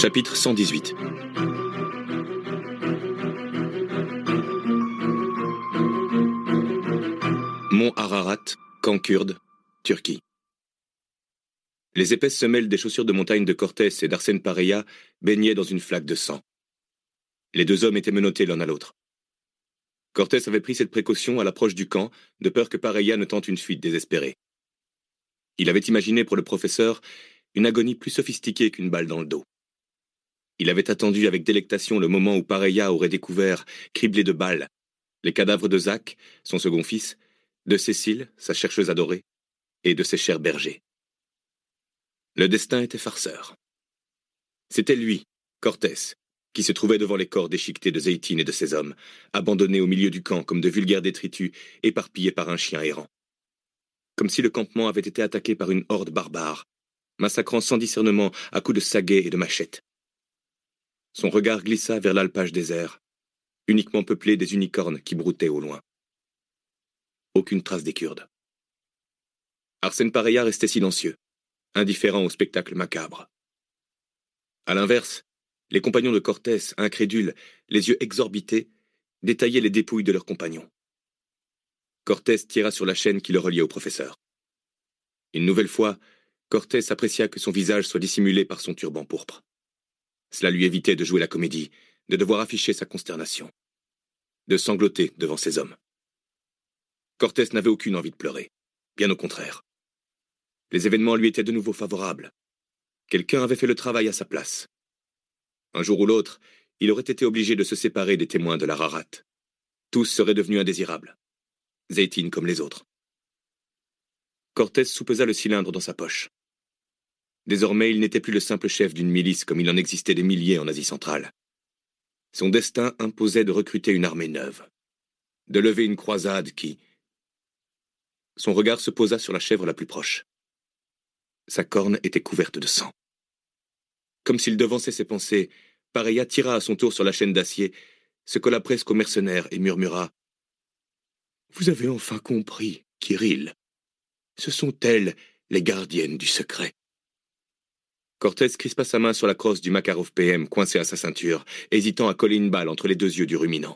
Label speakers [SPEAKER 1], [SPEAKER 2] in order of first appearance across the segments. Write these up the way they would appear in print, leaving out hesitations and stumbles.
[SPEAKER 1] Chapitre 118. Mont Ararat, camp kurde, Turquie. Les épaisses semelles des chaussures de montagne de Cortés et d'Arsène Pareya baignaient dans une flaque de sang. Les deux hommes étaient menottés l'un à l'autre. Cortés avait pris cette précaution à l'approche du camp, de peur que Pareya ne tente une fuite désespérée. Il avait imaginé pour le professeur une agonie plus sophistiquée qu'une balle dans le dos. Il avait attendu avec délectation le moment où Pareya aurait découvert, criblé de balles, les cadavres de Zach, son second fils, de Cécile, sa chercheuse adorée, et de ses chers bergers. Le destin était farceur. C'était lui, Cortés, qui se trouvait devant les corps déchiquetés de Zeytin et de ses hommes, abandonnés au milieu du camp comme de vulgaires détritus, éparpillés par un chien errant. Comme si le campement avait été attaqué par une horde barbare, massacrant sans discernement à coups de saguets et de machettes. Son regard glissa vers l'alpage désert, uniquement peuplé des unicornes qui broutaient au loin. Aucune trace des Kurdes. Arsène Pareya restait silencieux, indifférent au spectacle macabre. À l'inverse, les compagnons de Cortés, incrédules, les yeux exorbités, détaillaient les dépouilles de leurs compagnons. Cortés tira sur la chaîne qui le reliait au professeur. Une nouvelle fois, Cortés apprécia que son visage soit dissimulé par son turban pourpre. Cela lui évitait de jouer la comédie, de devoir afficher sa consternation, de sangloter devant ses hommes. Cortés n'avait aucune envie de pleurer, bien au contraire. Les événements lui étaient de nouveau favorables. Quelqu'un avait fait le travail à sa place. Un jour ou l'autre, il aurait été obligé de se séparer des témoins de l'Ararat. Tous seraient devenus indésirables. Zeytin comme les autres. Cortés soupesa le cylindre dans sa poche. Désormais, il n'était plus le simple chef d'une milice comme il en existait des milliers en Asie centrale. Son destin imposait de recruter une armée neuve, de lever une croisade qui... Son regard se posa sur la chèvre la plus proche. Sa corne était couverte de sang. Comme s'il devançait ses pensées, Pareya tira à son tour sur la chaîne d'acier, se colla presque au mercenaire et murmura « Vous avez enfin compris, Kirill. Ce sont elles les gardiennes du secret. » Cortés crispa sa main sur la crosse du Makarov PM coincée à sa ceinture, hésitant à coller une balle entre les deux yeux du ruminant.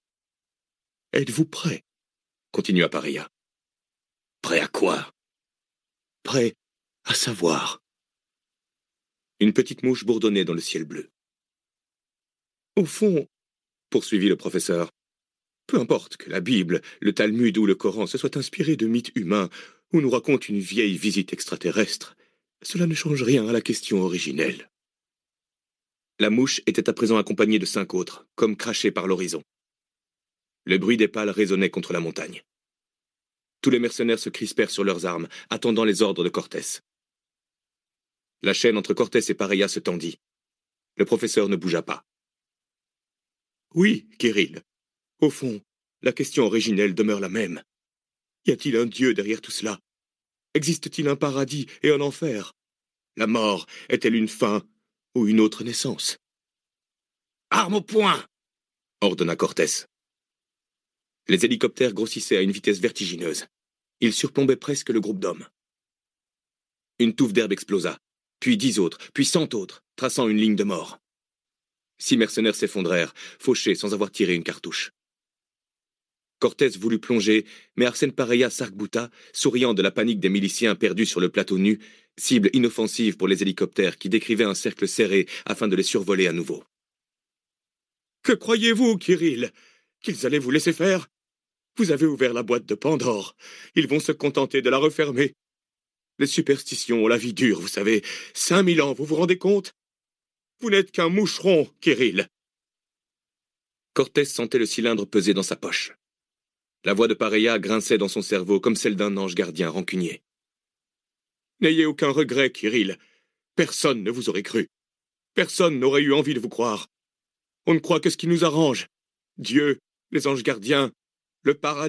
[SPEAKER 1] « Êtes-vous prêt ?» continua Pareya. « Prêt à quoi ?»« Prêt à savoir. » Une petite mouche bourdonnait dans le ciel bleu. « Au fond, » poursuivit le professeur, « peu importe que la Bible, le Talmud ou le Coran se soient inspirés de mythes humains ou nous racontent une vieille visite extraterrestre, cela ne change rien à la question originelle. » La mouche était à présent accompagnée de 5 autres, comme crachés par l'horizon. Le bruit des pales résonnait contre la montagne. Tous les mercenaires se crispèrent sur leurs armes, attendant les ordres de Cortés. La chaîne entre Cortés et Pareya se tendit. Le professeur ne bougea pas. « Oui, Kirill. Au fond, la question originelle demeure la même. Y a-t-il un Dieu derrière tout cela? Existe-t-il un paradis et un enfer? La mort est-elle une fin ou une autre naissance? »« Armes au poing !» ordonna Cortés. Les hélicoptères grossissaient à une vitesse vertigineuse. Ils surplombaient presque le groupe d'hommes. Une touffe d'herbe explosa, puis 10 autres, puis 100 autres, traçant une ligne de mort. 6 mercenaires s'effondrèrent, fauchés sans avoir tiré une cartouche. Cortés voulut plonger, mais Arsène Pareya s'arc-bouta, souriant de la panique des miliciens perdus sur le plateau nu, cible inoffensive pour les hélicoptères qui décrivaient un cercle serré afin de les survoler à nouveau. « Que croyez-vous, Kirill? Qu'ils allaient vous laisser faire? Vous avez ouvert la boîte de Pandore. Ils vont se contenter de la refermer. Les superstitions ont la vie dure, vous savez. 5000 ans, vous vous rendez compte? Vous n'êtes qu'un moucheron, Kirill. » Cortés sentait le cylindre peser dans sa poche. La voix de Pareya grinçait dans son cerveau comme celle d'un ange gardien rancunier. « N'ayez aucun regret, Kirill. Personne ne vous aurait cru. Personne n'aurait eu envie de vous croire. On ne croit que ce qui nous arrange. Dieu, les anges gardiens, le paradis. »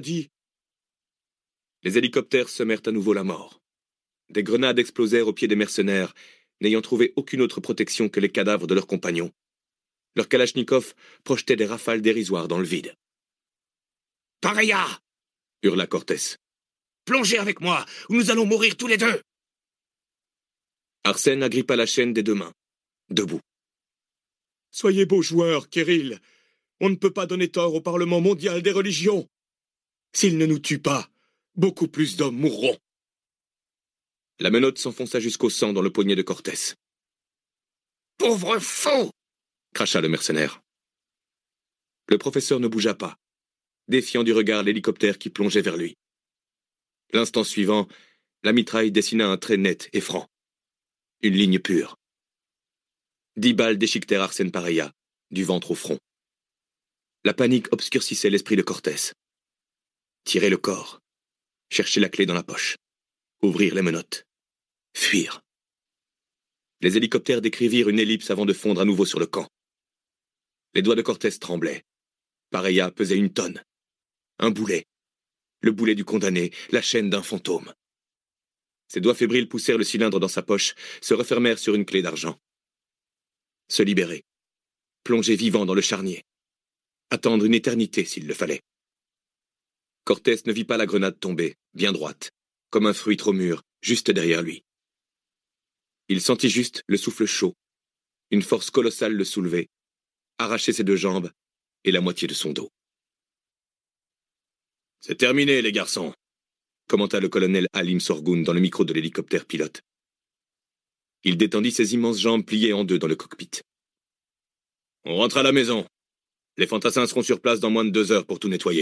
[SPEAKER 1] Les hélicoptères semèrent à nouveau la mort. Des grenades explosèrent aux pieds des mercenaires, n'ayant trouvé aucune autre protection que les cadavres de leurs compagnons. Leurs kalachnikovs projetaient des rafales dérisoires dans le vide. « Pareya !» hurla Cortés. « Plongez avec moi, ou nous allons mourir tous les deux !» Arsène agrippa la chaîne des 2 mains, debout. Soyez beau joueur, Kirill. On ne peut pas donner tort au Parlement mondial des religions. S'il ne nous tue pas, beaucoup plus d'hommes mourront. La menotte s'enfonça jusqu'au sang dans le poignet de Cortés. « Pauvre fou !» cracha le mercenaire. Le professeur ne bougea pas, défiant du regard l'hélicoptère qui plongeait vers lui. L'instant suivant, la mitraille dessina un trait net et franc. Une ligne pure. 10 balles déchiquetèrent Arsène Pareya, du ventre au front. La panique obscurcissait l'esprit de Cortés. Tirer le corps, chercher la clé dans la poche, ouvrir les menottes, fuir. Les hélicoptères décrivirent une ellipse avant de fondre à nouveau sur le camp. Les doigts de Cortés tremblaient. Pareya pesait 1 tonne. Un boulet. Le boulet du condamné, la chaîne d'un fantôme. Ses doigts fébriles poussèrent le cylindre dans sa poche, se refermèrent sur une clé d'argent. Se libérer. Plonger vivant dans le charnier. Attendre une éternité s'il le fallait. Cortés ne vit pas la grenade tomber, bien droite, comme un fruit trop mûr, juste derrière lui. Il sentit juste le souffle chaud, une force colossale le soulever, arracher ses 2 jambes et la moitié de son dos. « C'est terminé, les garçons !» commenta le colonel Halim Sorgun dans le micro de l'hélicoptère pilote. Il détendit ses immenses jambes pliées en 2 dans le cockpit. « On rentre à la maison. Les fantassins seront sur place dans moins de 2 heures pour tout nettoyer. »